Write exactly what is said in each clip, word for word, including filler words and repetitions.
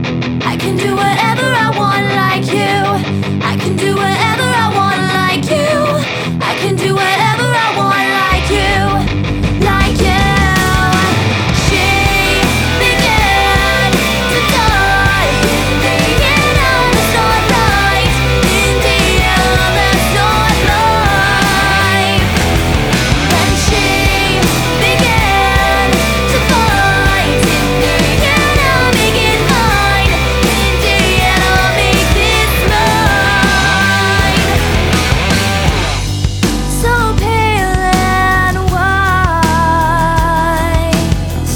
I can do whatever I want like you. I can do whatever I want like you. I can do whatever I want like you. Like you. She began to die in the end of the starlight. In the end of the starlight. And she began to fight. In the end I'll make it mine. In the end I'll make this mine. So pale and wise,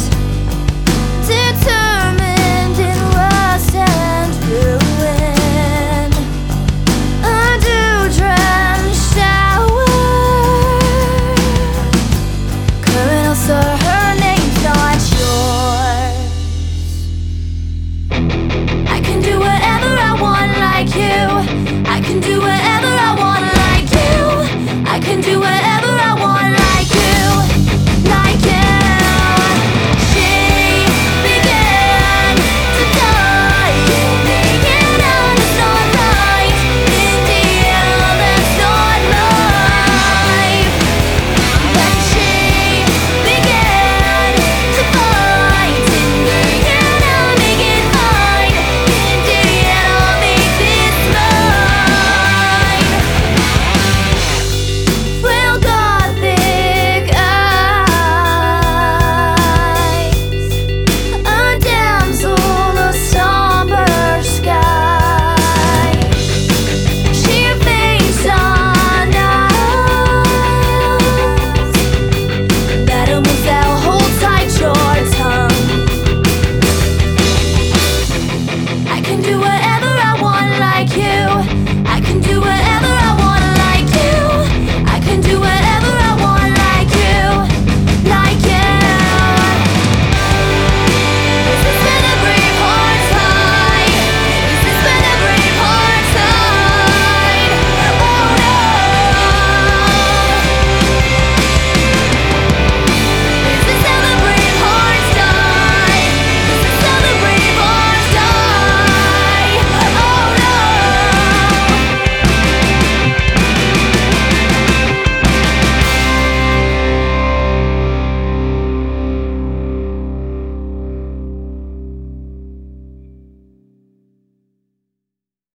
determined in rust and ruin. A dew-drenched shower. Colonel Sir, her name's not yours.